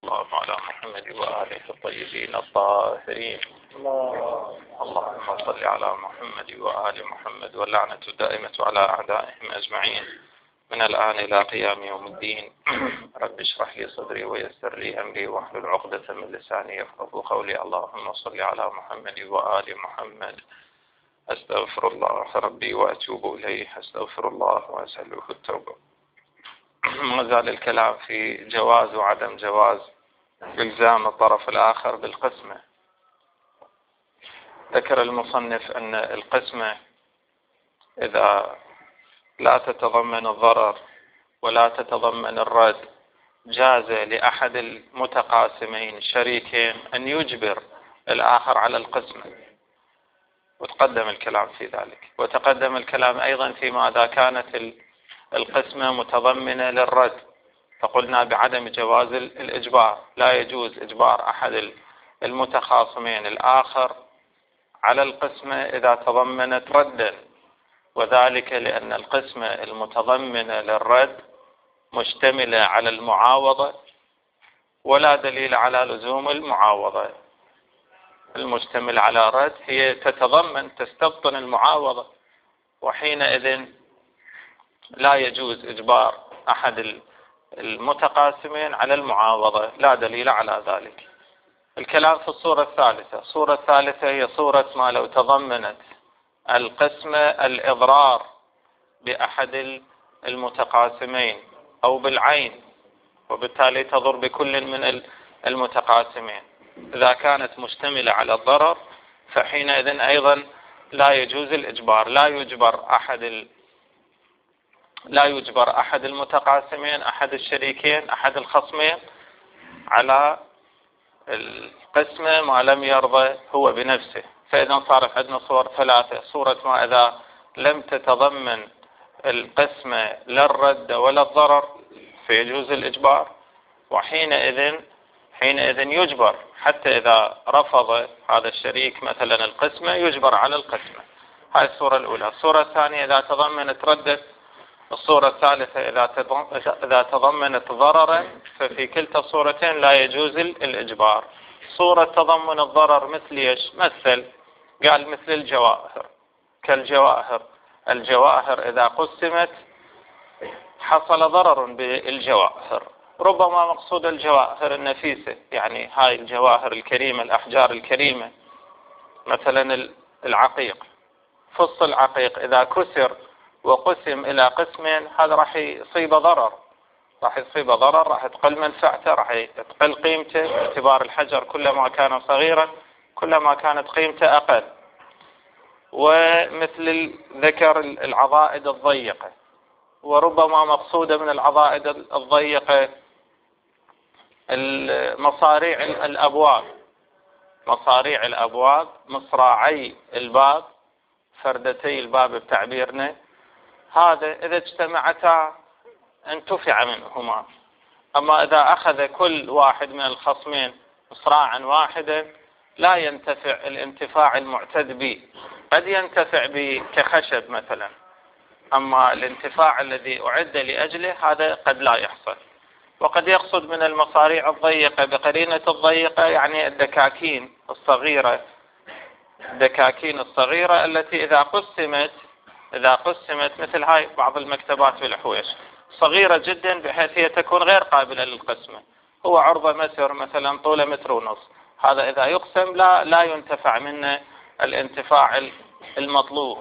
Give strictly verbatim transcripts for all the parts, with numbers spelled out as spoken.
اللهم على محمد وآله الطيبين الطاهرين. اللهم صل على محمد وآل محمد، واللعنة الدائمة على أعدائهم أجمعين من الآن إلى قيام يوم الدين. رب اشرح لي صدري ويسر لي أمري واحلل عقدة من لساني يفقهوا قولي. اللهم صل على محمد وآل محمد. أستغفر الله ربي وأتوب إليه، أستغفر الله وأسأله التوبة. ما زال الكلام في جواز وعدم جواز إلزام الطرف الآخر بالقسمة. ذكر المصنف أن القسمة إذا لا تتضمن الضرر ولا تتضمن الرد، جاز لأحد المتقاسمين الشريكين أن يجبر الآخر على القسمة، وتقدم الكلام في ذلك. وتقدم الكلام أيضا فيما إذا كانت القسمة متضمنة للرد، فقلنا بعدم جواز الإجبار، لا يجوز إجبار أحد المتخاصمين الآخر على القسمة إذا تضمنت ردا، وذلك لأن القسمة المتضمنة للرد مشتملة على المعاوضة، ولا دليل على لزوم المعاوضة. المشتمل على رد هي تتضمن تستبطن المعاوضة، وحينئذ لا يجوز إجبار أحد المتقاسمين على المعاوضة، لا دليل على ذلك. الكلام في الصورة الثالثة. الصورة الثالثة هي صورة ما لو تضمنت القسمة الإضرار بأحد المتقاسمين أو بالعين، وبالتالي تضر بكل من المتقاسمين. إذا كانت مشتملة على الضرر فحينئذ أيضا لا يجوز الإجبار، لا يجبر أحد ال... لا يجبر أحد المتقاسمين، أحد الشريكين، أحد الخصمين على القسمة ما لم يرضى هو بنفسه. فإذا صارت عندنا صور ثلاثة: صورة ما إذا لم تتضمن القسمة لا الرد ولا الضرر فيجوز الإجبار، وحينئذ حينئذ يجبر حتى إذا رفض هذا الشريك مثلا القسمة يجبر على القسمة. هاي الصورة الأولى. الصورة الثانية إذا تضمنت ردة. الصورة الثالثة إذا تضمنت ضررا، ففي كلتا الصورتين لا يجوز الإجبار. صورة تضمن الضرر مثل إيش؟ مثل قال مثل الجواهر، كالجواهر. الجواهر إذا قسمت حصل ضرر بالجواهر، ربما مقصود الجواهر النفيسة، يعني هاي الجواهر الكريمة، الأحجار الكريمة، مثلا العقيق. فص العقيق إذا كسر وقسم إلى قسمين، هذا راح يصيب ضرر، راح يصيب ضرر، راح تقل منفعته، راح تقل قيمته، باعتبار الحجر كلما كان صغيرا كلما كانت قيمته أقل. ومثل ذكر العضائد الضيقة، وربما مقصودة من العضائد الضيقة مصاريع الأبواب، مصاريع الأبواب، مصراعي الباب، فردتي الباب بتعبيرنا. هذا إذا اجتمعتا انتفع منهما. أما إذا أخذ كل واحد من الخصمين مصراعا واحدا لا ينتفع الانتفاع المعتد به. قد ينتفع به كخشب مثلا، أما الانتفاع الذي أعد لأجله هذا قد لا يحصل. وقد يقصد من المصاريع الضيقة بقرينة الضيقة يعني الدكاكين الصغيرة، الدكاكين الصغيرة التي إذا قسمت إذا قسمت مثل هاي بعض المكتبات في الحويش صغيرة جدا بحيث هي تكون غير قابلة للقسمة. هو عرضة مسر مثلا طوله متر ونص، هذا إذا يقسم لا لا ينتفع منه الانتفاع المطلوب.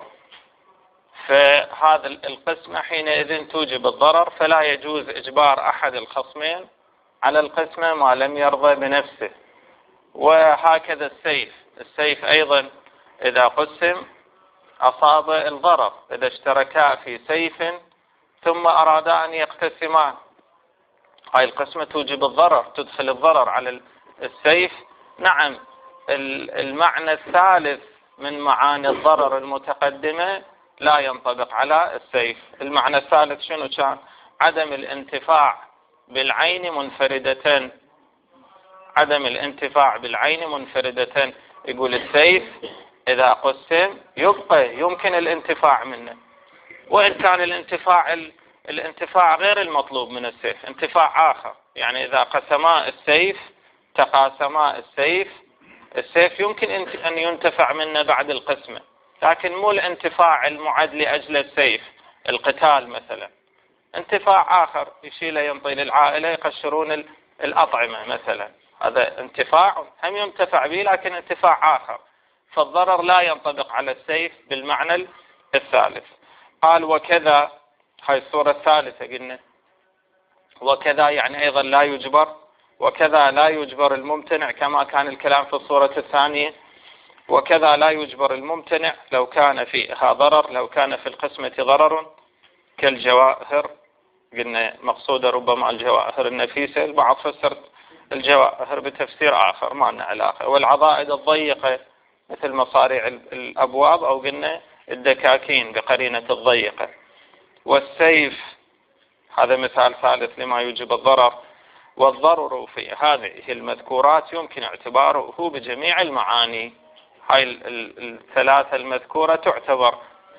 فهذا القسمة حينئذ توجب الضرر، فلا يجوز إجبار أحد الخصمين على القسمة ما لم يرضى بنفسه. وهكذا السيف. السيف أيضا إذا قسم أصاب الضرر. إذا اشتركا في سيف ثم أرادا أن يقتسمان، هاي القسمة توجب الضرر، تدخل الضرر على السيف. نعم، المعنى الثالث من معاني الضرر المتقدمة لا ينطبق على السيف. المعنى الثالث شنو كان؟ عدم الانتفاع بالعين منفردة، عدم الانتفاع بالعين منفردة. يقول السيف إذا قسم يبقى يمكن الانتفاع منه، وإن كان الانتفاع الانتفاع غير المطلوب من السيف، انتفاع آخر، يعني إذا قسما السيف تقاسما السيف، السيف يمكن أن ينتفع منه بعد القسمة، لكن مو الانتفاع المعد لأجل السيف. القتال مثلا انتفاع آخر، يشيله ينطي للعائلة يقشرون الأطعمة مثلا، هذا انتفاع هم ينتفع به لكن انتفاع آخر، فالضرر لا ينطبق على السيف بالمعنى الثالث. قال وكذا، هاي الصورة الثالثة قلنا، وكذا يعني أيضا لا يجبر، وكذا لا يجبر الممتنع كما كان الكلام في الصورة الثانية. وكذا لا يجبر الممتنع لو كان فيها ضرر، لو كان في القسمة ضرر كالجواهر، قلنا مقصودة ربما الجواهر النفيسة، البعض فسر الجواهر بتفسير آخر ما لنا علاقة، والعضائد الضيقة مثل مصاريع الأبواب، أو قلنا الدكاكين بقرينة الضيقة. والسيف هذا مثال ثالث لما يوجب الضرر. والضرر في هذه المذكورات يمكن اعتباره بجميع المعاني، هاي الثلاثة المذكورة تعتبر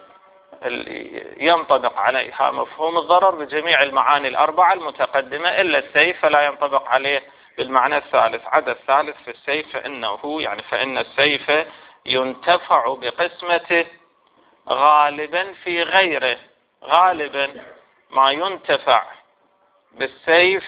ينطبق عليها مفهوم الضرر بجميع المعاني الأربعة المتقدمة، إلا السيف فلا ينطبق عليه بالمعنى الثالث. عدا الثالث في السيف فإنه يعني فإن السيف ينتفع بقسمته غالبا في غيره، غالبا ما ينتفع بالسيف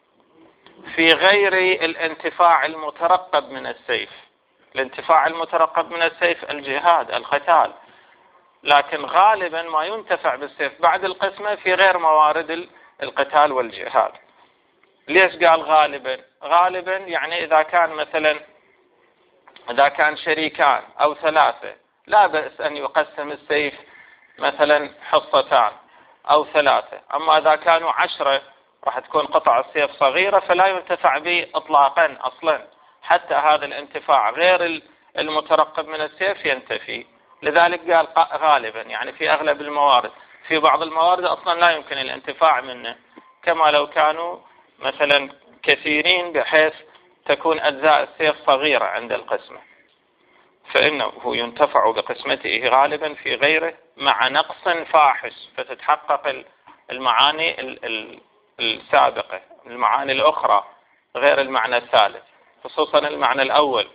في غير الانتفاع المترقب من السيف. الانتفاع المترقب من السيف الجهاد القتال، لكن غالبا ما ينتفع بالسيف بعد القسمة في غير موارد القتال والجهاد. ليش قال غالبا؟ غالبا يعني إذا كان مثلا إذا كان شريكان أو ثلاثة لا بأس أن يقسم السيف مثلا حصتان أو ثلاثة، أما إذا كانوا عشرة راح تكون قطع السيف صغيرة فلا ينتفع به إطلاقا أصلا، حتى هذا الانتفاع غير المترقب من السيف ينتفي. لذلك قال غالبا يعني في أغلب الموارد، في بعض الموارد أصلا لا يمكن الانتفاع منه، كما لو كانوا مثلا كثيرين بحيث تكون أجزاء السيف صغيرة عند القسمة، فإنه ينتفع بقسمته غالبا في غيره مع نقص فاحش، فتتحقق المعاني السابقة، المعاني الأخرى غير المعنى الثالث، خصوصا المعنى الأول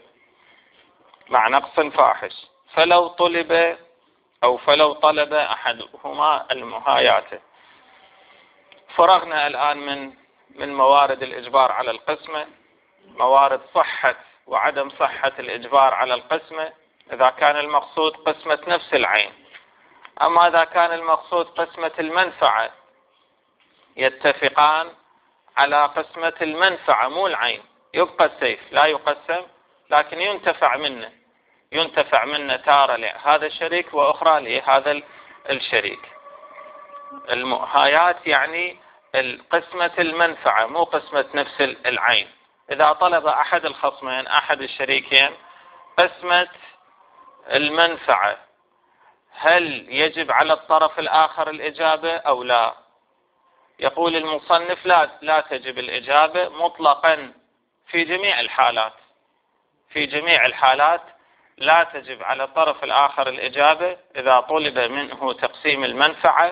مع نقص فاحش. فلو طلب أو فلو طلب أحدهما المهايات. فرغنا الآن من من موارد الإجبار على القسمة، موارد صحة وعدم صحة الإجبار على القسمة إذا كان المقصود قسمة نفس العين. أما إذا كان المقصود قسمة المنفعة يتفقان على قسمة المنفعة مو العين، يبقى السيف لا يقسم لكن ينتفع منه، ينتفع منه تارة لهذا الشريك وأخرى لهذا الشريك. المؤهايات يعني قسمة المنفعة مو قسمة نفس العين. إذا طلب أحد الخصمين أحد الشريكين قسمة المنفعة، هل يجب على الطرف الآخر الإجابة أو لا؟ يقول المصنف لا لا تجب الإجابة مطلقا في جميع الحالات، في جميع الحالات لا تجب على الطرف الآخر الإجابة إذا طلب منه تقسيم المنفعة،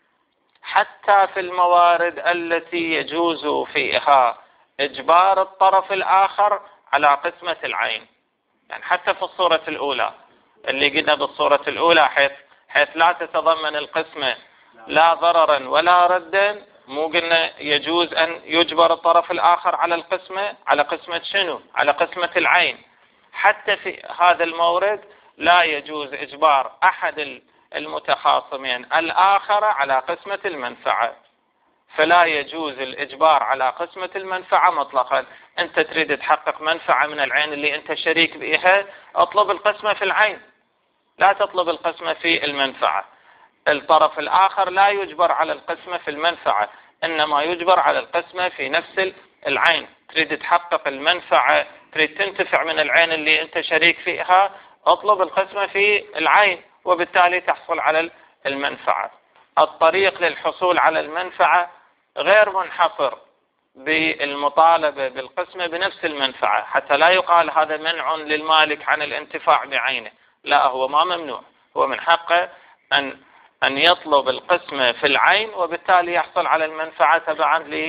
حتى في الموارد التي يجوز فيها إجبار الطرف الآخر على قسمة العين. يعني حتى في الصورة الأولى اللي قلنا بالصورة الأولى حيث حيث لا تتضمن القسمة لا ضررا ولا ردا، مو قلنا يجوز أن يجبر الطرف الآخر على القسمة، على قسمة شنو؟ على قسمة العين. حتى في هذا المورد لا يجوز إجبار أحد المتخاصمين الآخر على قسمة المنفعة، فلا يجوز الإجبار على قسمة المنفعة مطلقا. أنت تريد تحقق منفعة من العين اللي أنت شريك بها، اطلب القسمة في العين، لا تطلب القسمة في المنفعة. الطرف الآخر لا يجبر على القسمة في المنفعة، إنما يجبر على القسمة في نفس العين. تريد تحقق المنفعة، تريد تنتفع من العين اللي أنت شريك فيها، اطلب القسمة في العين وبالتالي تحصل على المنفعة. الطريق للحصول على المنفعة غير منحصر بالمطالبة بالقسمة بنفس المنفعة، حتى لا يقال هذا منع للمالك عن الانتفاع بعينه، لا، هو ما ممنوع، هو من حقه أن أن يطلب القسمة في العين وبالتالي يحصل على المنفعة تبعا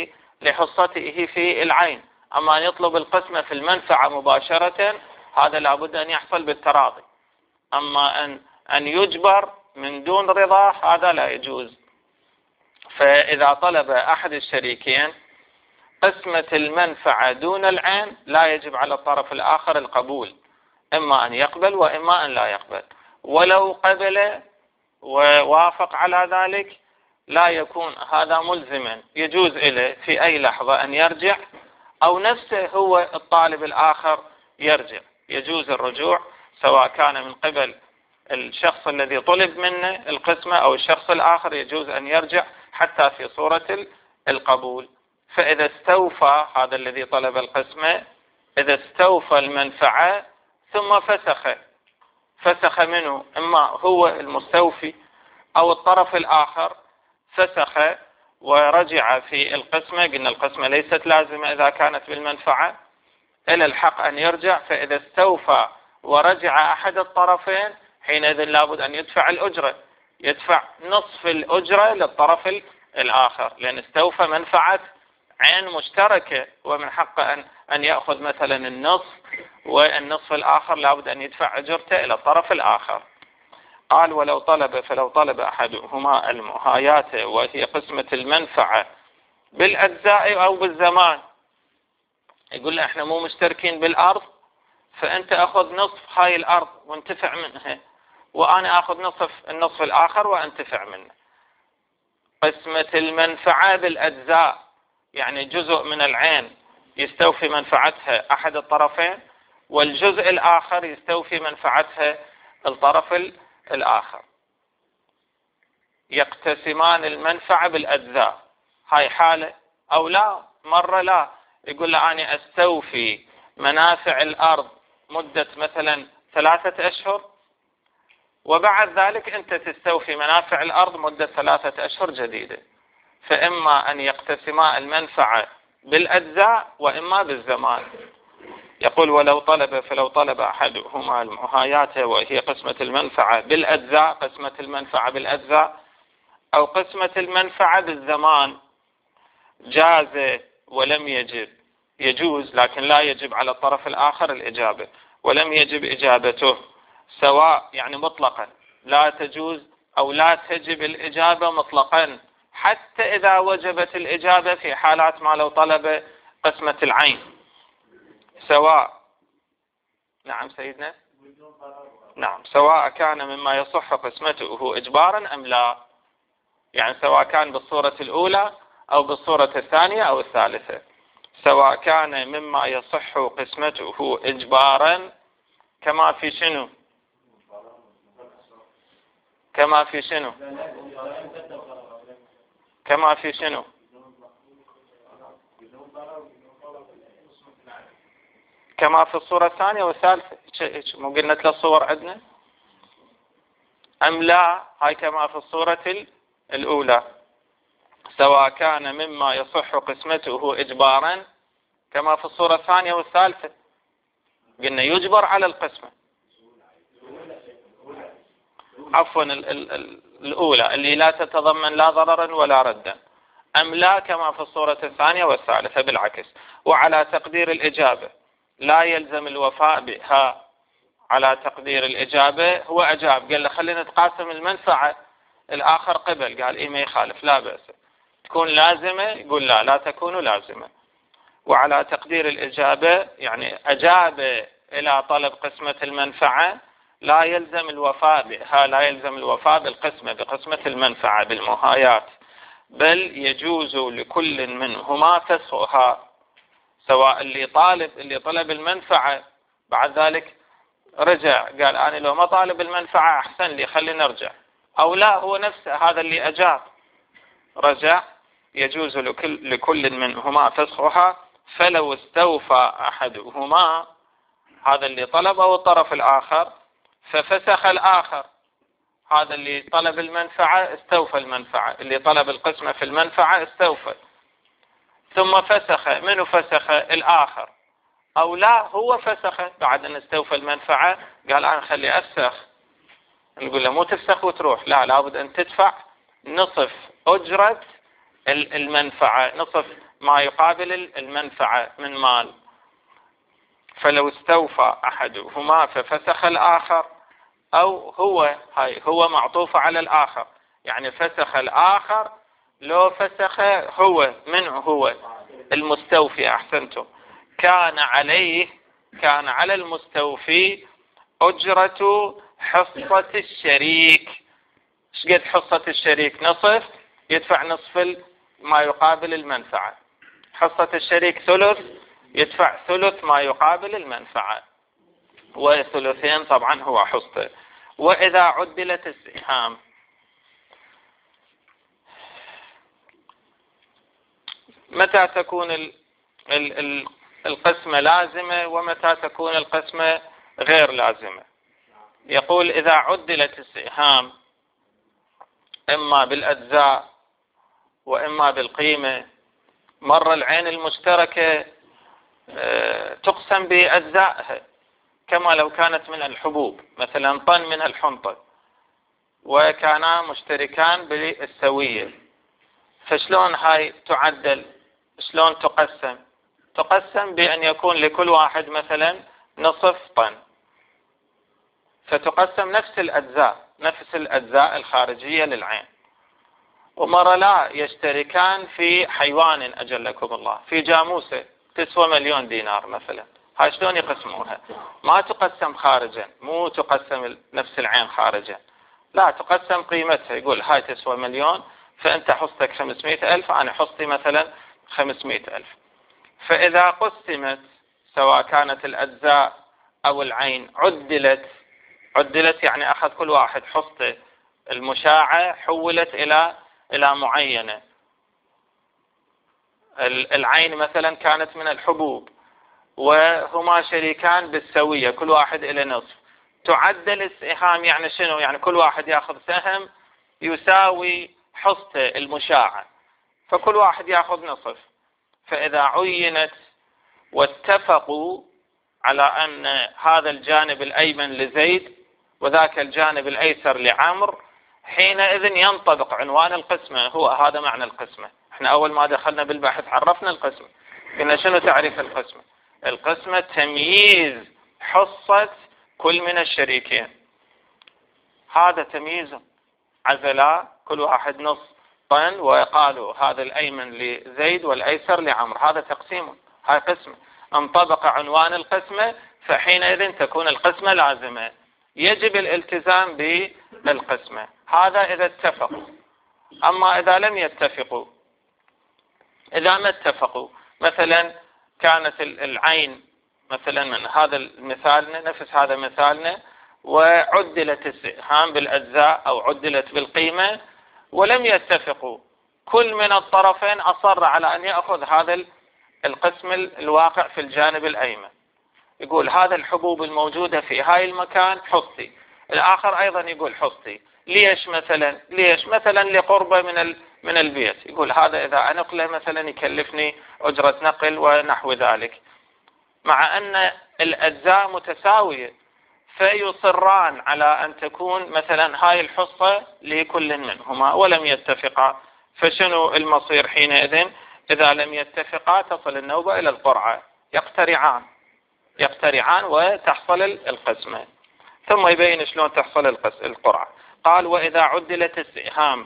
لحصته في العين. أما أن يطلب القسمة في المنفعة مباشرة هذا لابد أن يحصل بالتراضي. أما أن أن يجبر من دون رضا هذا لا يجوز. فإذا طلب أحد الشريكين قسمة المنفعة دون العين لا يجب على الطرف الآخر القبول، إما أن يقبل وإما أن لا يقبل. ولو قبل ووافق على ذلك لا يكون هذا ملزما، يجوز إليه في أي لحظة أن يرجع، أو نفسه هو الطالب الآخر يرجع. يجوز الرجوع سواء كان من قبل الشخص الذي طلب منه القسمة أو الشخص الآخر، يجوز أن يرجع حتى في صورة القبول. فإذا استوفى هذا الذي طلب القسمة، إذا استوفى المنفعة ثم فسخ فسخ منه، إما هو المستوفي أو الطرف الآخر فسخ ورجع في القسمة، قلنا القسمة ليست لازمة إذا كانت بالمنفعة، إلى الحق أن يرجع. فإذا استوفى ورجع أحد الطرفين حينئذ لابد أن يدفع الأجرة، يدفع نصف الأجرة للطرف الآخر، لأن استوفى منفعة عين مشتركة ومن حقه أن أن يأخذ مثلا النصف، والنصف الآخر لابد أن يدفع أجرته إلى الطرف الآخر. قال ولو طلب فلو طلب أحدهما المحاياة وهي قسمة المنفعة بالأجزاء أو بالزمان، يقول له احنا مو مشتركين بالأرض، فأنت أخذ نصف هاي الأرض وانتفع منها، وأنا أخذ نصف النصف الآخر وانتفع منه. قسمة المنفعة بالأجزاء يعني جزء من العين يستوفي منفعتها أحد الطرفين، والجزء الآخر يستوفي منفعتها الطرف الآخر. يقتسمان المنفعة بالأجزاء، هاي حالة. أو لا، مرة لا، يقول له أنا أستوفي منافع الأرض مدة مثلا ثلاثة أشهر، وبعد ذلك أنت تستوفي منافع الأرض مدة ثلاثة أشهر جديدة. فإما أن يقتسما المنفعة بالأجزاء وإما بالزمان. يقول ولو طلب فلو طلب أحدهما المحاياة وهي قسمة المنفعة بالأجزاء، قسمة المنفعة بالأجزاء أو قسمة المنفعة بالزمان، جاز ولم يجب. يجوز لكن لا يجب على الطرف الآخر الإجابة، ولم يجب إجابته، سواء يعني مطلقا لا تجوز أو لا تجب الإجابة مطلقا، حتى إذا وجبت الإجابة في حالات ما لو طلب قسمة العين، سواء. نعم سيدنا. نعم، سواء كان مما يصح قسمته إجبارا أم لا، يعني سواء كان بالصورة الأولى أو بالصورة الثانية أو الثالثة. سواء كان مما يصح قسمته إجبارا كما في شنو كما في شنو كما في شنو كما في الصورة الثانية والثالثة. مو قلنا ثلاث صور عندنا أم لا؟ هاي كما في الصورة الأولى. سواء كان مما يصح قسمته إجبارا كما في الصورة الثانية والثالثة، قلنا يجبر على القسمة. عفوا الأولى اللي لا تتضمن لا ضررا ولا ردا، أم لا كما في الصورة الثانية والثالثة بالعكس. وعلى تقدير الإجابة لا يلزم الوفاء بها. على تقدير الإجابة هو أجاب، قال له خلينا نتقاسم المنفعة، الآخر قبل، قال إيه ما يخالف لا بأس. تكون لازمة؟ يقول لا لا تكون لازمة. وعلى تقدير الإجابة يعني أجاب إلى طلب قسمة المنفعة، لا يلزم الوفاء بها، لا يلزم الوفاء بالقسمة بقسمة المنفعة بالمحايات، بل يجوز لكل منهما فسخها. سواء اللي طالب اللي طلب المنفعة بعد ذلك رجع قال أنا لو ما طالب المنفعة أحسن لي خلي نرجع، أو لا هو نفسه هذا اللي أجاب رجع، يجوز لكل, لكل منهما فسخها. فلو استوفى أحدهما، هذا اللي طلب أو الطرف الآخر، ففسخ الآخر، هذا اللي طلب المنفعة استوفى المنفعة، اللي طلب القسمة في المنفعة استوفى، ثم فسخ. منه فسخ؟ الآخر. أو لا هو فسخ بعد أن استوفى المنفعة، قال أنا خلي أفسخ، نقول له مو تفسخ وتروح، لا لابد أن تدفع نصف أجرة المنفعة، نصف ما يقابل المنفعة من مال. فلو استوفى أحدهما ففسخ الآخر، أو هو هاي هو معطوف على الآخر، يعني فسخ الآخر لو فسخ هو، منه هو المستوفي، أحسنتم، كان عليه كان على المستوفي أجرة حصة الشريك. ايش قد حصة الشريك؟ نصف، يدفع نصف ما يقابل المنفعة. حصة الشريك ثلث، يدفع ثلث ما يقابل المنفعة، وثلثين طبعا هو حصته. وإذا عدلت السهام، متى تكون ال ال ال القسمة لازمة ومتى تكون القسمة غير لازمة؟ يقول إذا عدلت السهام إما بالأجزاء وإما بالقيمة. مرة العين المشتركة تقسم بأجزائها، كما لو كانت من الحبوب، مثلا طن من الحنطة وكانا مشتركان بالسوية، فشلون هاي تعدل؟ شلون تقسم؟ تقسم بأن يكون لكل واحد مثلا نصف طن، فتقسم نفس الأجزاء نفس الأجزاء الخارجية للعين. ومرة لا، يشتركان في حيوان أجلكم الله، في جاموسة تسوى مليون دينار مثلا، هاي شلون يقسموها؟ ما تقسم خارجا، مو تقسم نفس العين خارجا، لا، تقسم قيمتها. يقول هاي تسوى مليون، فأنت حصتك خمسمائة ألف، أنا حصتي مثلا خمسمائة ألف. فإذا قسمت سواء كانت الأجزاء أو العين عدلت عدلت يعني أخذ كل واحد حصته المشاعة حولت إلى إلى معينة. العين مثلا كانت من الحبوب وهما شريكان بالسوية، كل واحد إلى نصف. تعدل السهام يعني شنو؟ يعني كل واحد يأخذ سهم يساوي حصته المشاعة، فكل واحد يأخذ نصف. فإذا عينت واتفقوا على أن هذا الجانب الأيمن لزيد وذاك الجانب الأيسر لعمر، حينئذ ينطبق عنوان القسمة. هو هذا معنى القسمة. احنا أول ما دخلنا بالبحث عرفنا القسمة، قلنا شنو تعريف القسمة؟ القسمة تمييز حصة كل من الشريكين. هذا تمييز، عزلا كل واحد نص طن وقالوا هذا الأيمن لزيد والأيسر لعمر، هذا تقسيم، هاي قسمة. انطبق عنوان القسمة، فحينئذ تكون القسمة لازمة، يجب الالتزام بالقسمة. هذا إذا اتفقوا. أما إذا لم يتفقوا، إذا ما اتفقوا، مثلا كانت العين مثلا من هذا المثالنا، نفس هذا مثالنا، وعدلت السهام بالأجزاء أو عدلت بالقيمة ولم يتفقوا، كل من الطرفين أصر على أن يأخذ هذا القسم الواقع في الجانب الأيمن. يقول هذا الحبوب الموجودة في هاي المكان حصتي، الآخر أيضا يقول حصتي. ليش مثلا؟ ليش مثلا لقربة من من البيت، يقول هذا إذا أنقله مثلا يكلفني أجرة نقل ونحو ذلك، مع أن الأجزاء متساوية، فيصران على أن تكون مثلا هاي الحصة لكل منهما ولم يتفقا. فشنو المصير حينئذ؟ إذا لم يتفقا تصل النوبة إلى القرعة، يقترعان يقترعان وتحصل القسمة. ثم يبين شلون تحصل القرعة. قال وإذا عدلت السهام،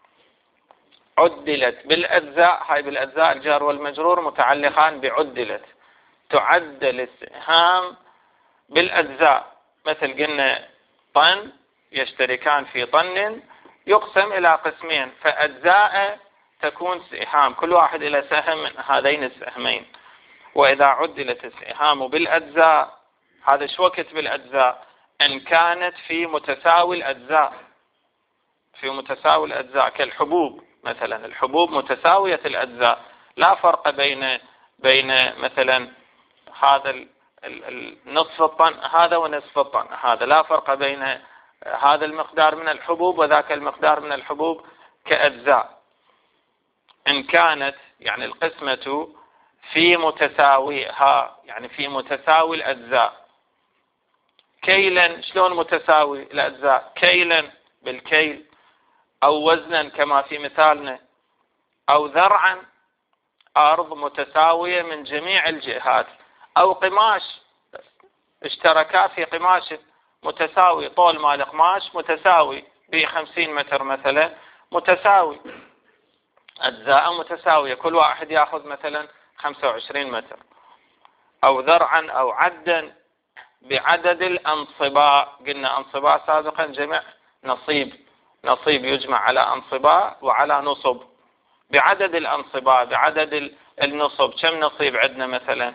عدلت بالأجزاء، هاي بالأجزاء الجار والمجرور متعلقان بعدلت، تعدل السهام بالأجزاء، مثل قلنا طن يشتركان في طن يقسم إلى قسمين، فأجزاء تكون سهام، كل واحد إلى سهم من هذين السهمين. وإذا عدلت السهام بالأجزاء، هذا شو وقت بالأجزاء؟ إن كانت في متساوي الأجزاء، في متساوي الأجزاء كالحبوب مثلا، الحبوب متساوية الأجزاء، لا فرق بين بين مثلا هذا النصف الطن هذا ونصف الطن هذا، لا فرق بين هذا المقدار من الحبوب وذاك المقدار من الحبوب كأجزاء. إن كانت يعني القسمة في متساويها، يعني في متساوي الأجزاء. كيلا، شلون متساوي الأجزاء؟ كيلا بالكيل، أو وزنا كما في مثالنا، أو ذرعا أرض متساوية من جميع الجهات، أو قماش اشتركا في قماش متساوي، طول مال قماش متساوي بخمسين متر مثلا، متساوي، أجزاء متساوية، كل واحد يأخذ مثلا خمسة وعشرين متر، أو ذرعا أو عدا بعدد الأنصباء. قلنا أنصباء سابقا جمع نصيب، نصيب يجمع على أنصباء وعلى نصب، بعدد الأنصباء بعدد النصب. كم نصيب عندنا مثلا؟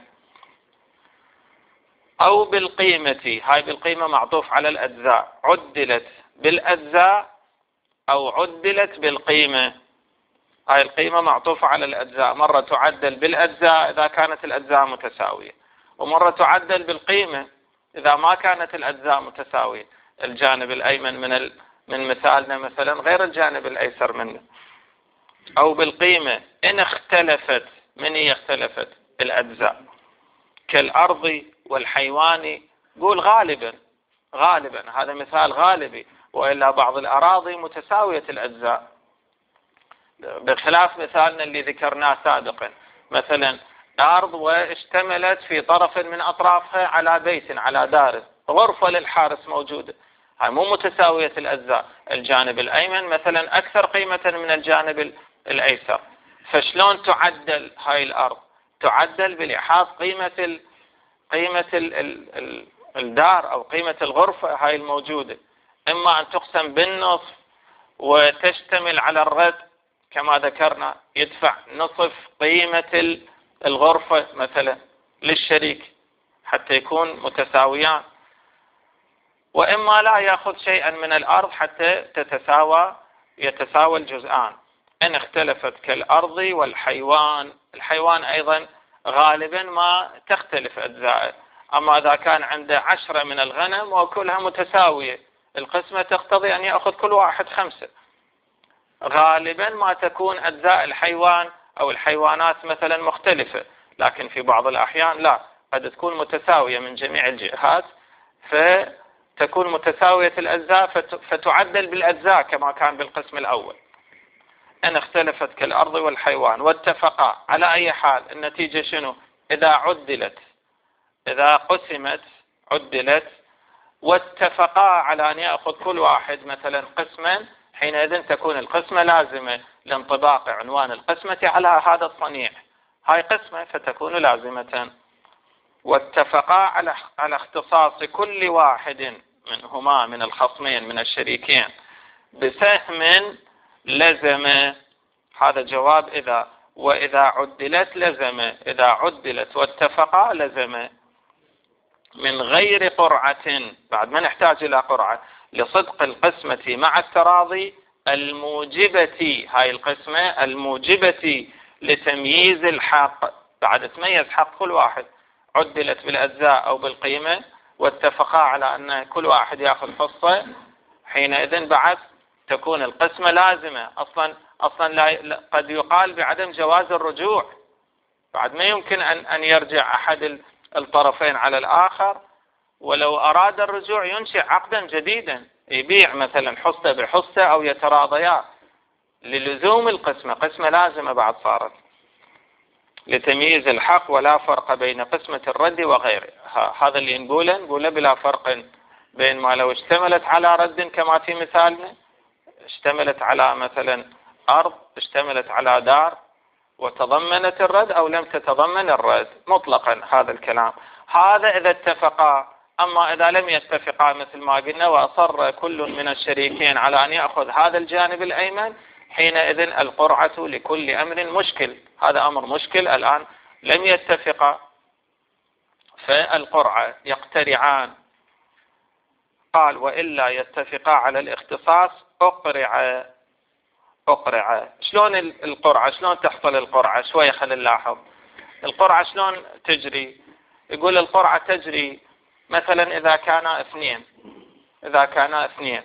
أو بالقيمة، هاي بالقيمة معطوف على الأجزاء، عدلت بالأجزاء أو عدلت بالقيمة. هاي القيمة معطوفة على الأجزاء، مرة تعدل بالأجزاء إذا كانت الأجزاء متساوية، ومرة تعدل بالقيمة إذا ما كانت الأجزاء متساوية. الجانب الأيمن من ال... من مثالنا مثلا غير الجانب الأيسر منه. أو بالقيمة إن اختلفت، من هي اختلفت؟ الأجزاء، كالأرض والحيوان. قول غالبا، غالبا هذا مثال غالبي، وإلا بعض الأراضي متساوية الأجزاء، بخلاف مثالنا اللي ذكرناه سابقا، مثلا أرض واشتملت في طرف من أطرافها على بيت، على دار، غرفة للحارس موجودة، هاي مو متساوية الأجزاء. الجانب الأيمن مثلا أكثر قيمة من الجانب الأيسر، فشلون تعدل هاي الأرض؟ تعدل بلحاظ قيمة ال قيمة ال ال ال الدار أو قيمة الغرفة هاي الموجودة، إما أن تقسم بالنصف وتشتمل على الرد كما ذكرنا، يدفع نصف قيمة الغرفة مثلا للشريك حتى يكون متساويان، وإما لا يأخذ شيئا من الأرض حتى تتساوى يتساوى الجزءان. إن اختلفت كالأرض والحيوان، الحيوان أيضا غالبا ما تختلف أجزاءه، أما إذا كان عنده عشرة من الغنم وكلها متساوية، القسمة تقتضي أن يأخذ كل واحد خمسة. غالبا ما تكون أجزاء الحيوان أو الحيوانات مثلا مختلفة، لكن في بعض الأحيان لا، قد تكون متساوية من جميع الجهات، فتكون متساوية الأجزاء فتعدل بالأجزاء كما كان بالقسم الأول. إن اختلفت كالأرض والحيوان واتفقا، على أي حال النتيجة شنو؟ إذا عدلت، إذا قسمت عدلت، واتفقا على أن يأخذ كل واحد مثلا قسما، حينئذ تكون القسمة لازمة لانطباق عنوان القسمة على هذا الصنيع، هاي قسمة فتكون لازمة. واتفقا على على اختصاص كل واحد منهما من الخصمين من الشريكين بسهم لزم، هذا جواب إذا. وإذا عدلت لزم، إذا عدلت واتفقا لزم من غير قرعة، بعد ما نحتاج إلى قرعة، لصدق القسمة مع التراضي الموجبة، هاي القسمة الموجبة لتمييز الحق، بعد تميز حق كل واحد، عدلت بالأجزاء أو بالقيمة واتفقا على أن كل واحد يأخذ حصة، حينئذ بعد تكون القسمة لازمة. أصلا أصلا لا قد يقال بعدم جواز الرجوع، بعد ما يمكن أن أن يرجع أحد الطرفين على الآخر، ولو أراد الرجوع ينشئ عقدا جديدا، يبيع مثلا حصة بحصة أو يتراضيا، للزوم القسمة، قسمة لازمة بعد صارت لتمييز الحق، ولا فرق بين قسمة الرد وغيره. هذا اللي نقوله نقوله بلا فرق بين ما لو اشتملت على رد كما في مثالنا، اشتملت على مثلا أرض، اشتملت على دار وتضمنت الرد أو لم تتضمن الرد مطلقا، هذا الكلام. هذا إذا اتفقا. أما إذا لم يتفقا مثل ما قلنا وأصر كل من الشريكين على أن يأخذ هذا الجانب الأيمن، حينئذ القرعة لكل أمر مشكل، هذا أمر مشكل الآن لم يتفقا، فالقرعة يقترعان. قال وإلا يتفقا على الاختصاص أقرع. أقرع شلون القرعة؟ شلون تحصل القرعة؟ شوية خلينا نلاحظ القرعة شلون تجري. يقول القرعة تجري مثلا إذا كان اثنين، إذا كان اثنين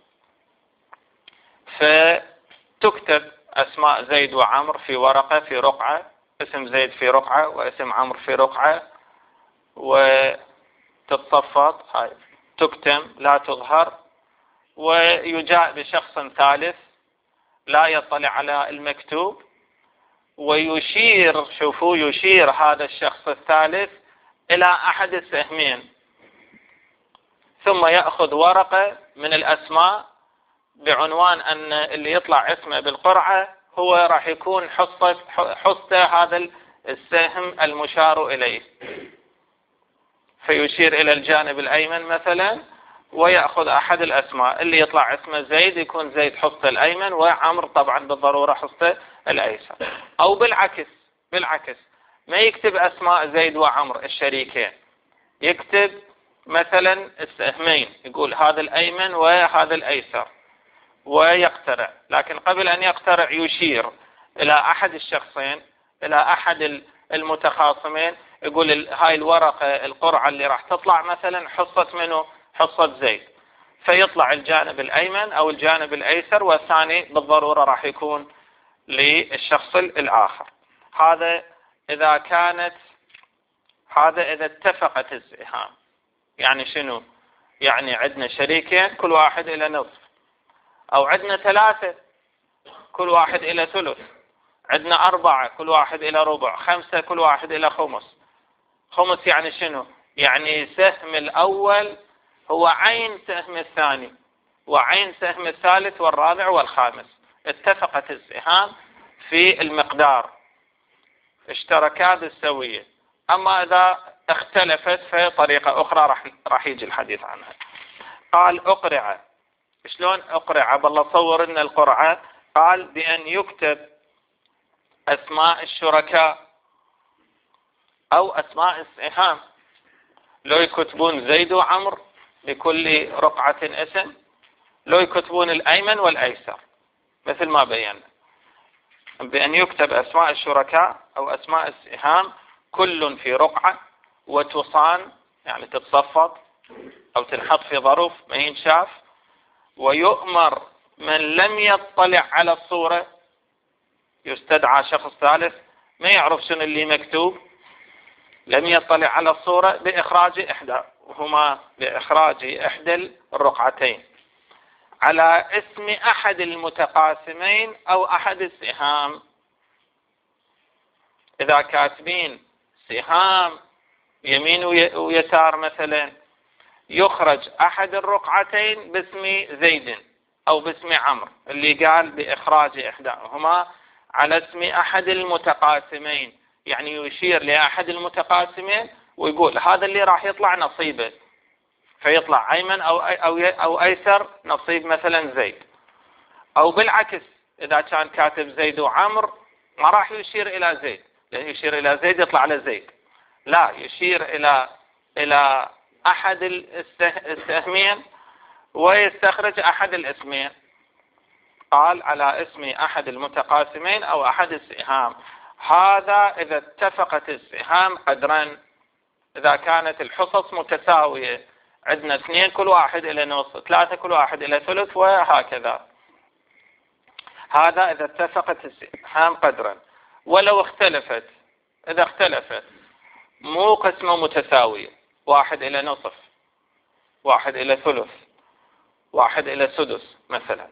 فتكتب أسماء زيد وعمر في ورقة في رقعة، اسم زيد في رقعة واسم عمر في رقعة، وتتصفط، هاي تكتم لا تظهر، ويجاء بشخص ثالث لا يطلع على المكتوب ويشير، شوفوا، يشير هذا الشخص الثالث إلى أحد السهمين، ثم يأخذ ورقة من الأسماء بعنوان أن اللي يطلع اسمه بالقرعة هو راح يكون حصة حصة هذا السهم المشار إليه، فيشير إلى الجانب الأيمن مثلا ويأخذ أحد الأسماء، اللي يطلع اسمه زيد يكون زيد حصته الأيمن، وعمر طبعا بالضرورة حصته الأيسر. أو بالعكس، بالعكس ما يكتب أسماء زيد وعمر الشريكين، يكتب مثلا السهمين، يقول هذا الأيمن وهذا الأيسر ويقترع، لكن قبل أن يقترع يشير إلى أحد الشخصين، إلى أحد المتخاصمين، يقول هاي الورقة القرعة اللي راح تطلع مثلا حصة منه، حصة زيد، فيطلع الجانب الأيمن أو الجانب الأيسر، والثاني بالضرورة راح يكون للشخص الآخر. هذا إذا كانت هذا إذا اتفقت السهام. يعني شنو؟ يعني عندنا شريكين كل واحد إلى نصف، أو عندنا ثلاثة كل واحد إلى ثلث، عندنا أربعة كل واحد إلى ربع، خمسة كل واحد إلى خمس. خمس يعني شنو؟ يعني سهم الأول هو عين سهم الثاني وعين سهم الثالث والرابع والخامس. اتفقت السهام في المقدار، اشتركا بالسوية. أما إذا اختلفت في طريقة أخرى راح راح يجي الحديث عنها. قال أقرع. شلون أقرع؟ بالله صور لنا القرعة. قال بأن يكتب أسماء الشركاء أو أسماء السهام، لو يكتبون زيد وعمر لكل رقعة اسم، لو يكتبون الأيمن والأيسر مثل ما بينا، بأن يكتب أسماء الشركاء أو أسماء السهام كل في رقعة وتصان، يعني تتصفط أو تنحط في ظرف ما ينشاف، ويؤمر من لم يطلع على الصورة، يستدعى شخص ثالث ما يعرف شنو اللي مكتوب، لم يطلع على الصورة، بإخراج إحدى هما بإخراج إحدى الرقعتين على اسم أحد المتقاسمين أو أحد السهام. إذا كاتبين سهام يمين ويسار مثلا، يخرج أحد الرقعتين باسم زيد أو باسم عمرو، اللي قال بإخراج إحداهما على اسم أحد المتقاسمين، يعني يشير لأحد المتقاسمين ويقول هذا اللي راح يطلع نصيبه، فيطلع أيمن أو أو أو أيسر نصيب مثلا زيد. أو بالعكس، إذا كان كاتب زيد وعمر ما راح يشير إلى زيد، لأن يشير إلى زيد يطلع على زيد، لا، يشير إلى إلى أحد السهمين ويستخرج أحد الاسمين. قال على اسم أحد المتقاسمين أو أحد السهام. هذا إذا اتفقت السهام قدرا، إذا كانت الحصص متساوية، عندنا اثنين كل واحد إلى نصف، ثلاثة كل واحد إلى ثلث، وهكذا. هذا إذا اتفقت السهام قدرا. ولو اختلفت، إذا اختلفت مو قسمة متساوية، واحد إلى نصف، واحد إلى ثلث، واحد إلى سدس مثلا،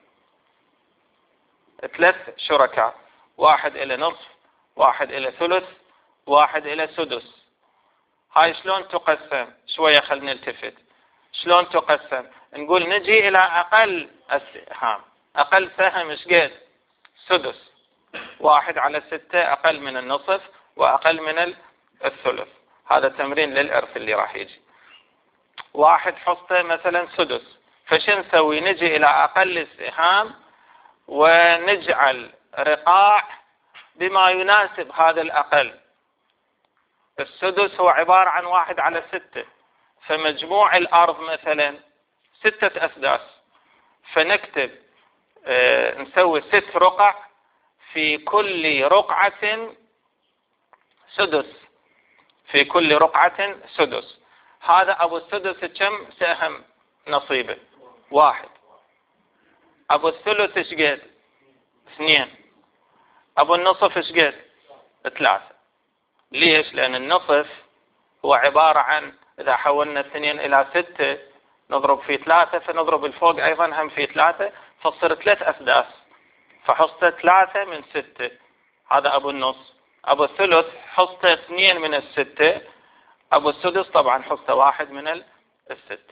ثلاث شركاء، واحد إلى نصف، واحد إلى ثلث، واحد إلى سدس. هاي شلون تقسم؟ شوية خلنا نلتفت. شلون تقسم؟ نقول نجي إلى أقل السهام. أقل سهم إيش قد؟ سدس. واحد على ستة أقل من النصف وأقل من الثلث. هذا تمرين للإرث اللي راح يجي. واحد حصته مثلا سدس، فش نسوي؟ نجي إلى أقل السهام ونجعل رقاع بما يناسب هذا الأقل. السدس هو عبارة عن واحد على ستة، فمجموع الأرض مثلا ستة أسداس، فنكتب آه نسوي ست رقع، في كل رقعة سدس، في كل رقعة سدس. هذا أبو السدس كم سهم نصيبه؟ واحد. أبو الثلث إيش قد؟ اثنين. أبو النصف إيش قد؟ ثلاثة. ليش؟ لأن النصف هو عبارة عن، إذا حولنا اثنين إلى ستة نضرب في ثلاثة، فنضرب الفوق أيضا هم في ثلاثة، فتصير ثلاث أسداس، فحصة ثلاثة من ستة. هذا أبو النص. أبو الثلث حصته اثنين من الستة، أبو السدس طبعا حصته واحد من الستة.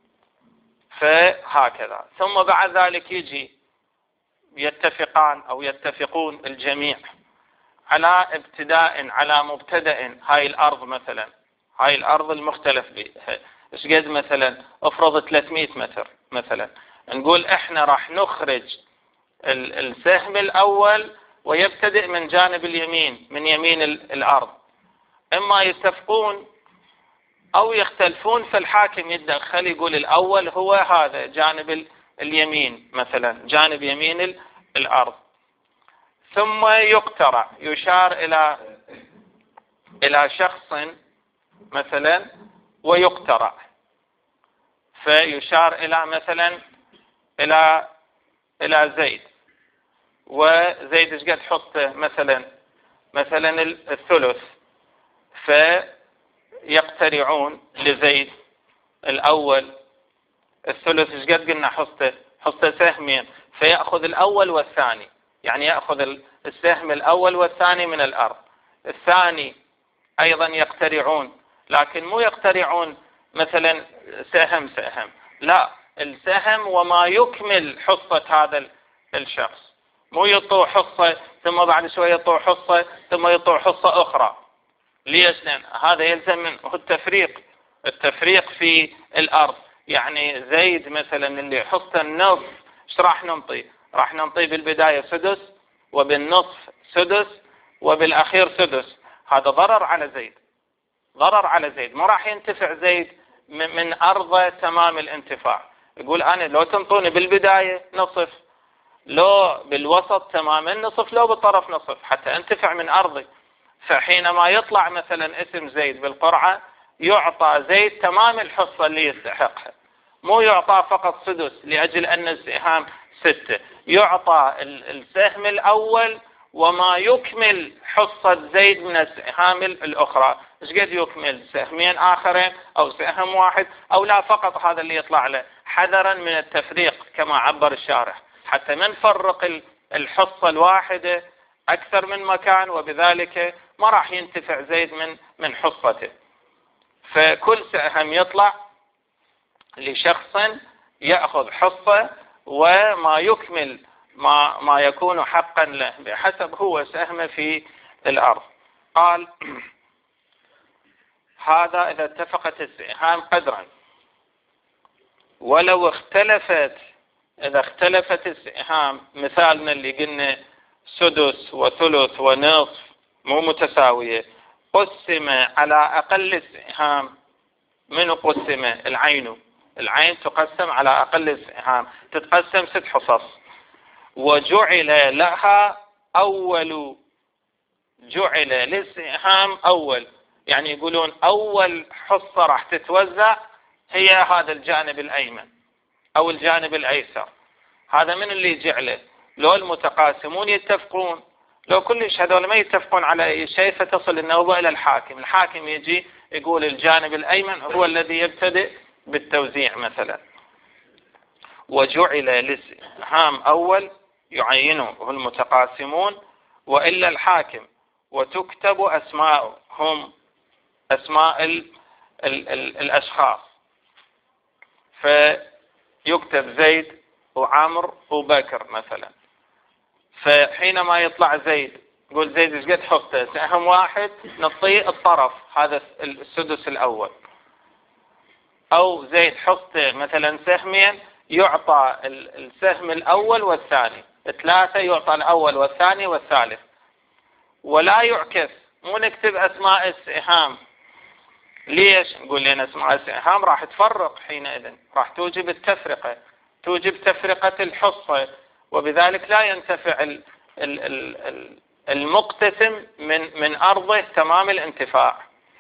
فهكذا. ثم بعد ذلك يجي يتفقان أو يتفقون الجميع على ابتداء على مبتدأ. هاي الأرض مثلا، هاي الأرض المختلف بها ايش قد مثلا، افرض ثلاثمئة متر مثلا، نقول احنا راح نخرج السهم الأول ويبتدئ من جانب اليمين، من يمين الأرض. إما يتفقون أو يختلفون، فالحاكم يتدخل يقول الأول هو هذا جانب اليمين مثلا، جانب يمين الأرض. ثم يقترع، يشار إلى إلى شخص مثلا ويقترع، فيشار إلى مثلا إلى إلى زيد، وزيد ايش قد حطه مثلا مثلا الثلث، فيقترعون لزيد الأول الثلث ايش قد قلنا حصته حصته سهمين، فيأخذ الأول والثاني، يعني يأخذ السهم الأول والثاني من الأرض. الثاني أيضا يقترعون، لكن مو يقترعون مثلا سهم سهم، لا، السهم وما يكمل حصة هذا الشخص، مو يطوع حصة ثم بعد شوية يطوع حصة ثم يطوع حصة أخرى. ليش؟ لأن هذا يلزم منه التفريق، التفريق في الأرض. يعني زيد مثلا اللي حصة النصف، ايش راح ننطي؟ راح ننطي بالبداية سدس، وبالنصف سدس، وبالأخير سدس. هذا ضرر على زيد، ضرر على زيد، ما راح ينتفع زيد من أرضه تمام الانتفاع. يقول أنا لو تنطوني بالبداية نصف، لو بالوسط تماما نصف، لو بالطرف نصف، حتى انتفع من أرضي. فحينما يطلع مثلا اسم زيد بالقرعة، يعطى زيد تمام الحصة اللي يستحقها، مو يعطى فقط سدس لأجل أن السهام ستة، يعطى السهم الأول وما يكمل حصة زيد من السهام الأخرى. ايش قد يكمل؟ سهمين آخرين أو سهم واحد، أو لا، فقط هذا اللي يطلع له، حذرا من التفريق كما عبر الشارح، حتى ما نفرق الحصة الواحدة أكثر من مكان، وبذلك ما راح ينتفع زيد من من حصته. فكل سهم يطلع لشخص يأخذ حصة وما يكمل ما ما يكون حقا له بحسب هو سهمه في الأرض. قال هذا إذا اتفقت السهام قدرا، ولو اختلفت إذا اختلفت السهام، مثالنا اللي قلنا سدس وثلث ونصف مو متساوية، قسم على أقل السهام. منو قسم؟ العين. العين تقسم على أقل السهام، تتقسم ست حصص. وجعل لها أول، جعل للسهام أول، يعني يقولون أول حصة راح تتوزع هي هذا الجانب الأيمن أو الجانب الأيسر. هذا من اللي جعله؟ لو المتقاسمون يتفقون، لو كلش هذول ما يتفقون على أي شيء، فتصل النوبة إلى الحاكم، الحاكم يجي يقول الجانب الأيمن هو الذي يبتدئ بالتوزيع مثلا. وجعل للسهام أول يعينه المتقاسمون وإلا الحاكم، وتكتب أسماءهم، أسماء ال ال ال الأشخاص، فيكتب زيد وعمر وبكر مثلا. فحينما يطلع زيد، يقول زيد ايش قد حصته؟ سهم واحد، نعطيه الطرف هذا السدس الأول. أو زيد حصته مثلا سهمين، يعطى السهم الأول والثاني. ثلاثة يعطى الأول والثاني والثالث. ولا يعكس، مو نكتب أسماء السهام. ليش؟ نقول لنا أسماء السهام راح تفرق، حينئذ راح توجب التفرقة، توجب تفرقة الحصة، وبذلك لا ينتفع المقتسم من من أرضه تمام الانتفاع.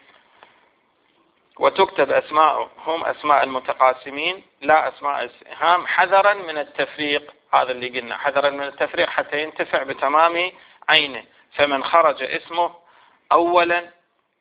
وتكتب أسماءهم، أسماء المتقاسمين، لا أسماء السهام، حذرا من التفريق. هذا اللي قلنا، حذرا من التفريق حتى ينتفع بتمام عينه. فمن خرج اسمه أولا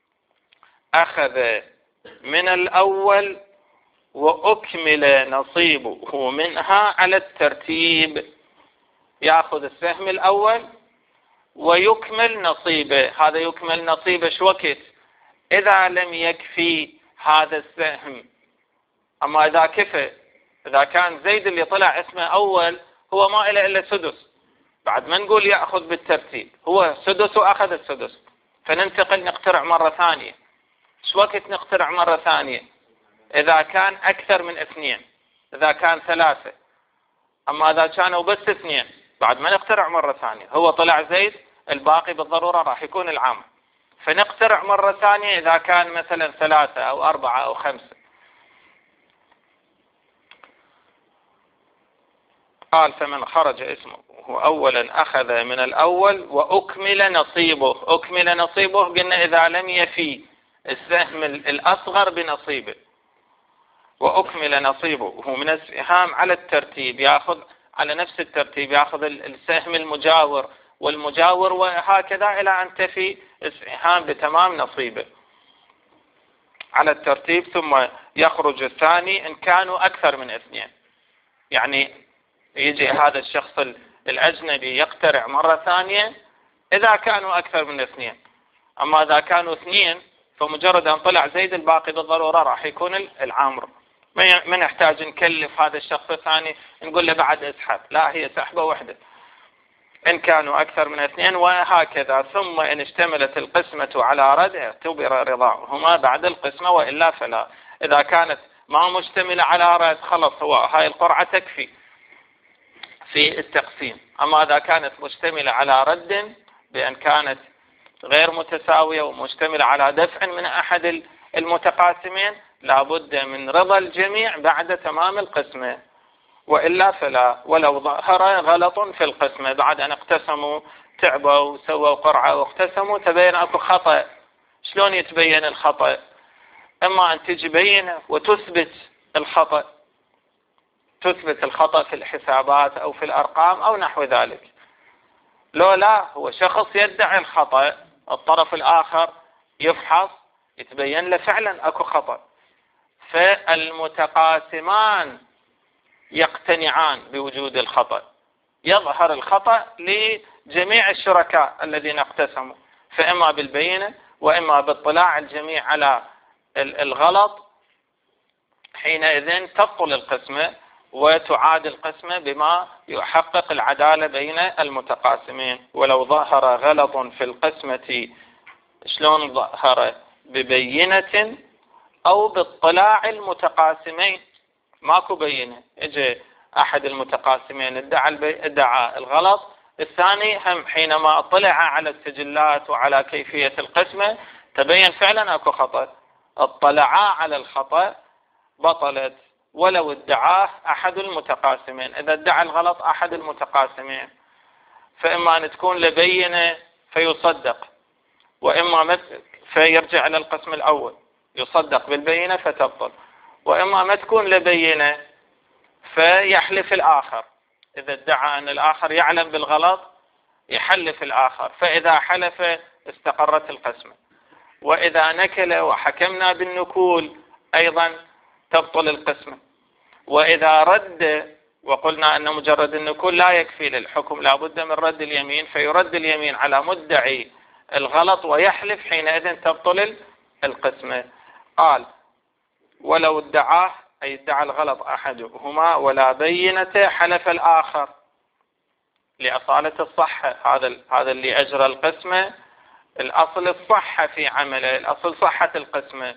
أخذ من الأول وأكمل نصيبه منها على الترتيب. يأخذ السهم الأول ويكمل نصيبه. هذا يكمل نصيبه شو وقت؟ إذا لم يكفي هذا السهم. أما إذا كفى، إذا كان زيد اللي طلع اسمه أول هو ما إله إلا سدس، بعد ما نقول يأخذ بالترتيب، هو سدس وأخذ السدس، فننتقل نقترع مرة ثانية. شو وقت نقترع مرة ثانية؟ إذا كان أكثر من اثنين، إذا كان ثلاثة. أما إذا كانوا بس اثنين بعد ما نقترع مرة ثانية، هو طلع زيد، الباقي بالضرورة راح يكون العام، فنقترع مرة ثانية إذا كان مثلا ثلاثة أو أربعة أو خمسة. قال فمن خرج اسمه هو أولا أخذ من الأول وأكمل نصيبه. أكمل نصيبه قلنا إذا لم يفي السهم الأصغر بنصيبه. وأكمل نصيبه وهو من السهام على الترتيب، يأخذ على نفس الترتيب، يأخذ السهم المجاور والمجاور وهكذا إلى أن تفي السهام بتمام نصيبه على الترتيب. ثم يخرج الثاني إن كانوا أكثر من اثنين. يعني يجي هذا الشخص الأجنبي يقترع مرة ثانية إذا كانوا أكثر من اثنين. أما إذا كانوا اثنين فمجرد أن طلع زيد الباقي بالضرورة راح يكون العامر، ما نحتاج نكلف هذا الشخص الثاني نقول له بعد اسحب، لا، هي سحبة واحدة إن كانوا أكثر من اثنين. وهكذا ثم إن اشتملت القسمة على رد اعتبر رضاعهما بعد القسمة وإلا فلا. إذا كانت ما مشتملة على رد خلص هو هاي القرعة تكفي في التقسيم. أما إذا كانت مشتملة على رد بأن كانت غير متساوية ومشتملة على دفع من أحد المتقاسمين لابد من رضا الجميع بعد تمام القسمة وإلا فلا. ولو ظهر غلط في القسمة بعد أن اقتسموا، تعبوا وسووا قرعة واقتسموا، تبين أكو خطأ. شلون يتبين الخطأ؟ إما أن تجي بينة وتثبت الخطأ، تثبت الخطأ في الحسابات أو في الأرقام أو نحو ذلك. لو لا، هو شخص يدعي الخطأ، الطرف الآخر يفحص يتبين له فعلا أكو خطأ، فالمتقاسمان يقتنعان بوجود الخطأ، يظهر الخطأ لجميع الشركاء الذين اقتسموا، فإما بالبينة وإما باطلاع الجميع على الغلط. حينئذ تبطل القسمة وتعاد القسمة بما يحقق العدالة بين المتقاسمين. ولو ظهر غلط في القسمة، شلون ظهر؟ ببينة أو باطلاع المتقاسمين. ماكو بينة، اجى أحد المتقاسمين ادعى ادعى الغلط، الثاني هم حينما اطلع على السجلات وعلى كيفية القسمة تبين فعلا اكو خطأ، اطلعا على الخطأ بطلت ولو ادعاه أحد المتقاسمين. إذا ادعى الغلط أحد المتقاسمين فإما أن تكون لبينة فيصدق، وإما فيرجع إلى القسم الأول يصدق بالبينة فتبطل، وإما ما تكون لبينة فيحلف الآخر. إذا ادعى أن الآخر يعلم بالغلط يحلف الآخر، فإذا حلف استقرت القسمة. وإذا نكل وحكمنا بالنكول أيضا تبطل القسمة. وإذا رد وقلنا أن مجرد النكول لا يكفي للحكم، لا بد من رد اليمين، فيرد اليمين على مدعي الغلط ويحلف، حينئذ تبطل القسمة. قال ولو ادعاه أي ادعى الغلط أحدهما ولا بينة حلف الآخر لأصالة الصحة. هذا هذا اللي أجرى القسمة، الأصل الصحة في عمله، الأصل صحة القسمة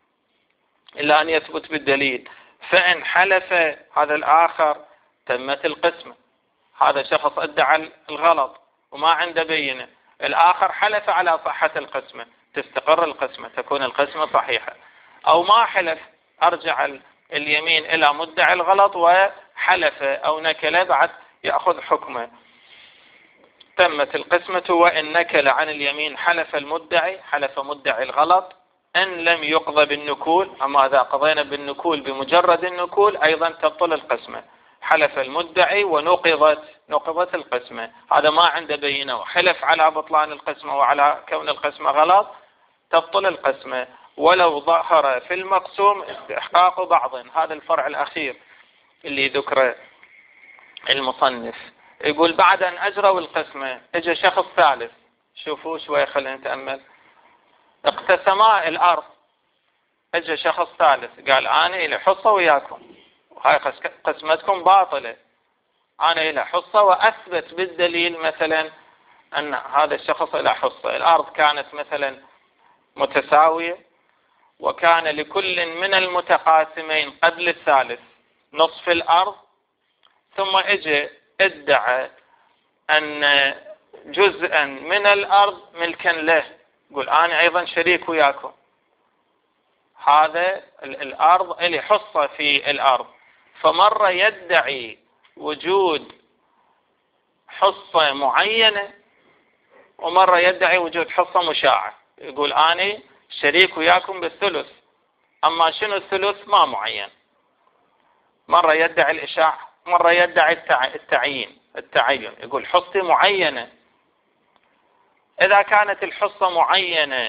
إلا أن يثبت بالدليل. فإن حلف هذا الآخر تمت القسمة. هذا شخص ادعى الغلط وما عنده بينة، الآخر حلف على صحة القسمة، تستقر القسمة، تكون القسمة صحيحة. أو ما حلف، أرجع اليمين إلى مدعي الغلط وحلف أو نكل، بعد يأخذ حكمه، تمت القسمة. وإن نكل عن اليمين حلف المدعي، حلف مدعي الغلط إن لم يقضى بالنكول. أما إذا قضينا بالنكول بمجرد النكول أيضا تبطل القسمة. حلف المدعي ونقضت نقضت القسمة، هذا ما عنده بينة وحلف على بطلان القسمة وعلى كون القسمة غلط، تبطل القسمة. ولو ظهر في المقسوم استحقاق بعض، هذا الفرع الأخير اللي ذكره المصنف، يقول بعد أن أجروا القسمة اجى شخص ثالث، شوفوا شوي خلينا نتأمل، اقتسما الأرض، اجى شخص ثالث قال أنا إلي حصة وياكم، وهاي قسمتكم باطلة، أنا إلي حصة، وأثبت بالدليل مثلا أن هذا الشخص إلى حصة. الأرض كانت مثلا متساوية، وكان لكل من المتقاسمين قبل الثالث نصف الأرض، ثم اجى ادعى أن جزءا من الأرض ملكا له، يقول أنا أيضا شريك وياكم، هذا الأرض إلي حصة في الأرض. فمرة يدعي وجود حصة معينة، ومرة يدعي وجود حصة مشاعة، يقول أنا شريك وياكم بالثلث، أما شنو الثلث ما معين. مرة يدعي الإشاعة، مرة يدعي التعيين التعين، يقول حصة معينة. إذا كانت الحصة معينة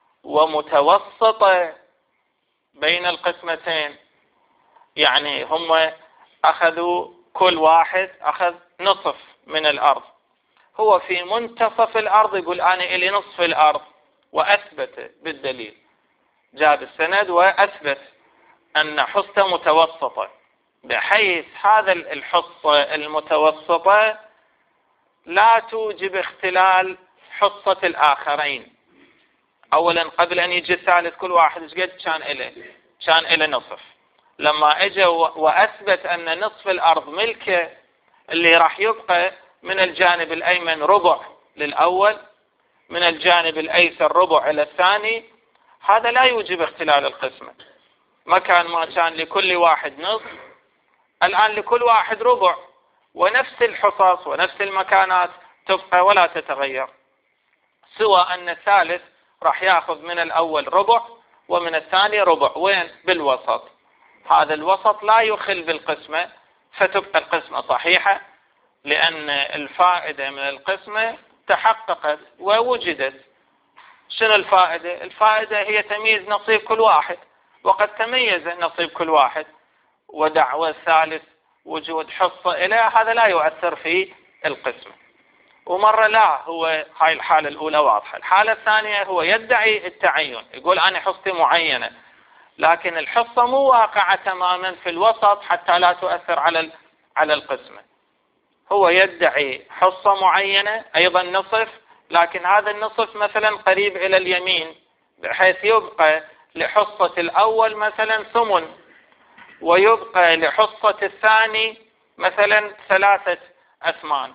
ومتوسطة بين القسمتين، يعني هم أخذوا كل واحد أخذ نصف من الأرض، هو في منتصف الأرض يقول أنا إلي نصف الأرض، وأثبت بالدليل، جاب السند وأثبت أن حصة متوسطة، بحيث هذا الحصة المتوسطة لا توجب اختلال حصة الآخرين. أولا قبل أن يجي الثالث كل واحد ايش قد كان إله؟ كان إله نصف. لما اجى وأثبت أن نصف الأرض ملكه، اللي راح يبقى من الجانب الأيمن ربع للأول، من الجانب الأيسر ربع إلى الثاني، هذا لا يوجب اختلال القسمة. مكان ما كان لكل واحد نصف، الآن لكل واحد ربع، ونفس الحصص ونفس المكانات تبقى ولا تتغير، سوى أن الثالث راح يأخذ من الأول ربع ومن الثاني ربع، وين؟ بالوسط. هذا الوسط لا يخل بالقسمة، فتبقى القسمة صحيحة، لأن الفائدة من القسمة تحققت ووجدت. شنو الفائدة؟ الفائدة هي تمييز نصيب كل واحد، وقد تميز نصيب كل واحد، ودعوى الثالث وجود حصة إليه هذا لا يؤثر في القسمة. ومرة لا، هو هاي الحالة الأولى واضحة. الحالة الثانية هو يدعي التعين، يقول أنا حصتي معينة، لكن الحصة مو واقعة تماما في الوسط حتى لا تؤثر على على القسمة. هو يدعي حصة معينة أيضا نصف، لكن هذا النصف مثلا قريب إلى اليمين، بحيث يبقى لحصة الأول مثلا ثمن، ويبقى لحصة الثاني مثلا ثلاثة أثمان،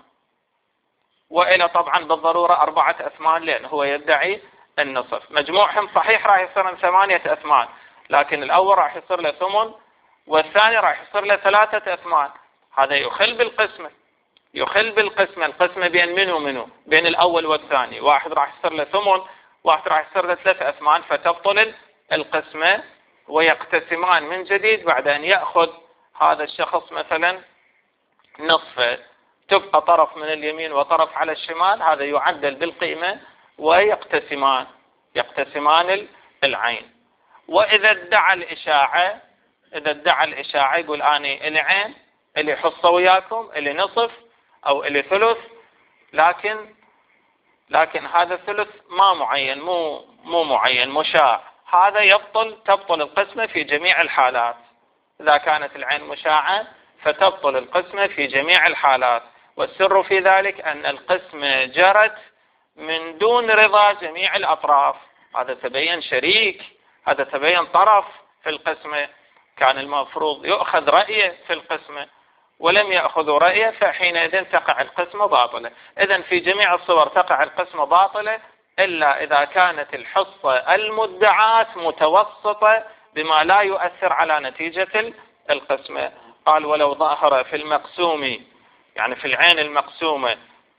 وإلى طبعا بالضرورة أربعة أثمان، لأنه هو يدعي النصف. مجموعهم صحيح راح يصير ثمانية أثمان، لكن الأول راح يصير له ثمن، والثاني راح يصير له ثلاثة أثمان. هذا يخل بالقسمة، يخل بالقسمة. القسمة بين منو منو؟ بين الأول والثاني، واحد راح يصير له ثمن، واحد راح يصير له ثلاثة أثمان، فتبطل القسمة ويقتسمان من جديد. بعد أن يأخذ هذا الشخص مثلا نصفه، تبقى طرف من اليمين وطرف على الشمال، هذا يعدل بالقيمة ويقتسمان، يقتسمان العين. وإذا ادعى الإشاعة، إذا ادعى الإشاعة يقول أنا إلي عين، إلي حصة وياكم، إلي نصف أو إلي ثلث، لكن لكن هذا الثلث ما معين، مو مو معين، مشاع، هذا يبطل، تبطل القسمة في جميع الحالات. إذا كانت العين مشاعة فتبطل القسمة في جميع الحالات. والسر في ذلك أن القسمة جرت من دون رضا جميع الأطراف. هذا تبين شريك، هذا تبين طرف في القسمة، كان المفروض يؤخذ رأيه في القسمة، ولم يأخذوا رأيه، فحينئذ تقع القسمة باطلة. إذن في جميع الصور تقع القسمة باطلة، إلا إذا كانت الحصة المدعاة متوسطة بما لا يؤثر على نتيجة القسمة. قال ولو ظهر في المقسوم، يعني في العين المقسومة،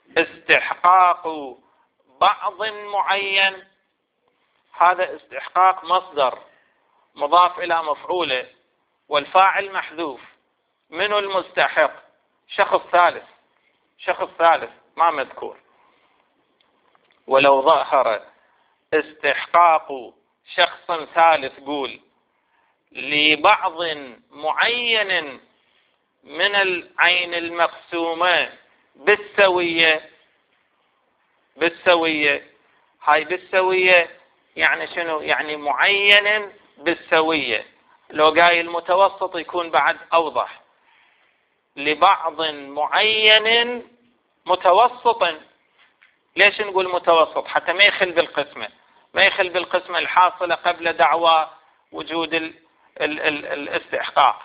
استحقاق بعض معين، هذا استحقاق مصدر مضاف إلى مفعوله، والفاعل محذوف. من المستحق؟ شخص ثالث، شخص ثالث ما مذكور. ولو ظهر استحقاق شخص ثالث، قول لبعض معين من العين المقسومة بالسوية. بالسوية هاي بالسوية يعني شنو؟ يعني معين بالسوية. لو قايل متوسط يكون بعد أوضح. لبعض معين متوسط. ليش نقول متوسط؟ حتى ما يخل بالقسمة، ما يخل بالقسمة الحاصلة قبل دعوى وجود ال ال ال الاستحقاق.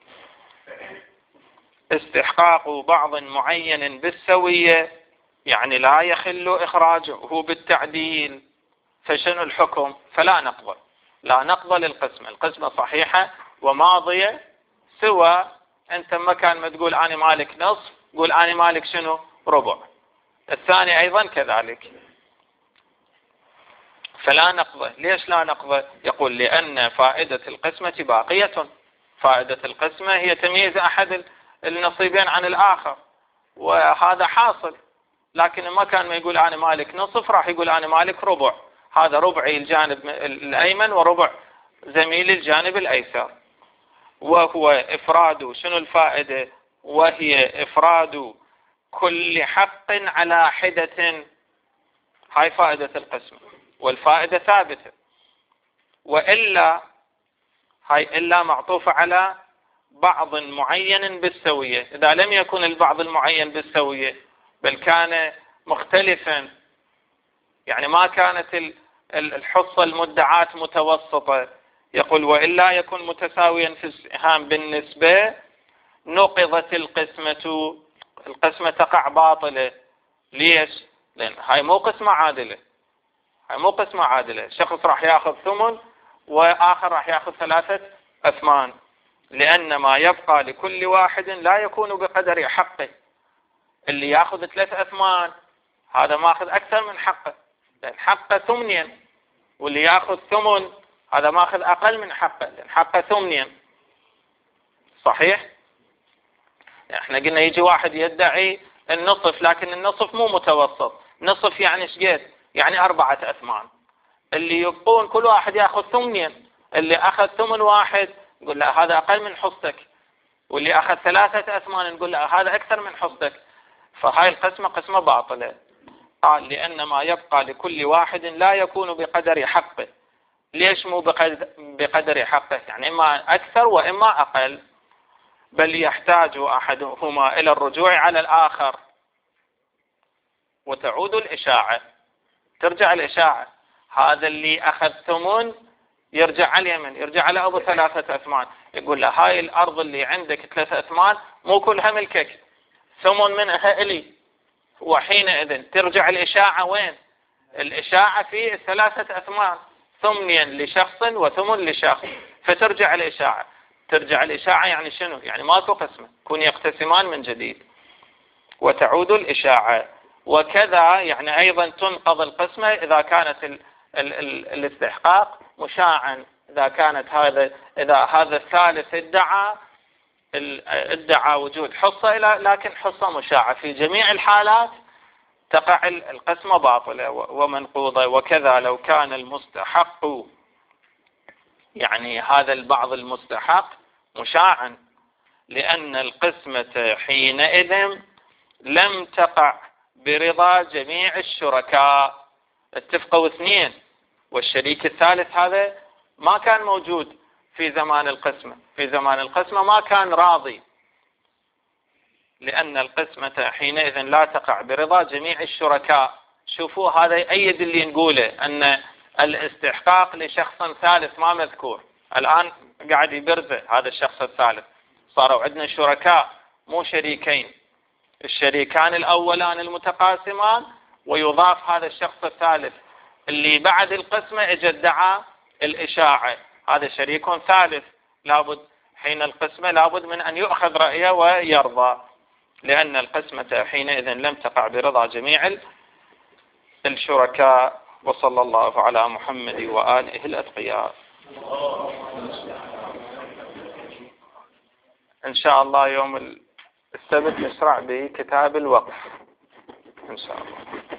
استحقاق بعض معين بالسوية يعني لا يخل إخراجه بالتعديل. فشنو الحكم؟ فلا نقبل، لا نقبل القسمة. القسمة صحيحة وماضية، سوى أنت ما كان ما تقول أنا مالك نصف، قول أنا مالك شنو؟ ربع. الثاني أيضا كذلك. فلا نقبل. ليش لا نقبل؟ يقول لأن فائدة القسمة باقية. فائدة القسمة هي تمييز أحد النصيبين عن الآخر، وهذا حاصل. لكن ما كان ما يقول أنا مالك نصف، راح يقول أنا مالك ربع. هذا ربعي الجانب الأيمن وربع زميلي الجانب الأيسر. وهو إفراد شنو الفائدة؟ وهي إفراد كل حق على حدة. هاي فائدة القسمة، والفائدة ثابتة. وإلا هاي إلا معطوفة على بعض معين بالسوية. إذا لم يكن البعض المعين بالسوية بل كان مختلفا، يعني ما كانت الحصة المدعاة متوسطة، يقول وإلا يكون متساويا في السهام بالنسبة، نقضت القسمة. القسمة تقع باطلة. ليش؟ لأن هاي مو قسمة عادلة. هاي مو قسمة عادلة. شخص راح ياخذ ثمن وآخر راح ياخذ ثلاثة أثمان، لأن ما يبقى لكل واحد لا يكون بقدر حقه. اللي ياخذ ثلاثة أثمان هذا ماخذ أكثر من حقه، لأن حقه ثمنين. واللي ياخذ ثمن هذا ماخذ أقل من حقه، لأن حقه ثمنين. صحيح؟ احنا قلنا يجي واحد يدعي النصف، لكن النصف مو متوسط. نصف يعني شقد؟ يعني أربعة أثمان. اللي يبقون كل واحد ياخذ ثمنين. اللي أخذ ثمن واحد نقول لا هذا أقل من حصتك، واللي أخذ ثلاثة أثمان نقول لا هذا أكثر من حصتك. فهاي القسمة قسمة باطلة. قال لأن ما يبقى لكل واحد لا يكون بقدر حقه. ليش مو بقدر حقه؟ يعني إما أكثر وإما أقل، بل يحتاج أحدهما إلى الرجوع على الآخر وتعود الإشاعة. ترجع الإشاعة، هذا اللي أخذ ثمن يرجع على اليمن، يرجع على أبو ثلاثة أثمان، يقول له هاي الأرض اللي عندك ثلاثة أثمان مو كلها ملكك، ثمن منها إلي. وحينئذ ترجع الإشاعة وين؟ الإشاعة في الثلاثة أثمان، ثمن لشخص وثمن لشخص. فترجع الإشاعة. ترجع الإشاعة يعني شنو؟ يعني ماكو قسمة، كون يقتسمان من جديد. وتعود الإشاعة. وكذا يعني أيضا تنقض القسمة إذا كانت ال ال ال الاستحقاق مشاعا. إذا كانت هذا إذا هذا الثالث ادعى ادعى وجود حصة لكن حصة مشاعة، في جميع الحالات تقع القسمة باطلة ومنقوضة. وكذا لو كان المستحق يعني هذا البعض المستحق مشاعا، لأن القسمة حينئذ لم تقع برضا جميع الشركاء. اتفقوا اثنين والشريك الثالث هذا ما كان موجود في زمان القسمة. في زمان القسمة ما كان راضي، لأن القسمة حينئذ لا تقع برضا جميع الشركاء. شوفوا هذا يؤيد اللي نقوله أن الاستحقاق لشخص ثالث ما مذكور. الآن قاعد يبرزه هذا الشخص الثالث، صاروا عندنا شركاء مو شريكين. الشريكان الأولان المتقاسمان، ويضاف هذا الشخص الثالث اللي بعد القسمة اجى ادعى الإشاعة، هذا شريك ثالث. لابد حين القسمة لابد من أن يؤخذ رأيه ويرضى، لأن القسمة حينئذ لم تقع برضا جميع الشركاء. وصلى الله على محمد وآله الأتقياء. إن شاء الله يوم السبت نشرع بكتاب الوقف إن شاء الله.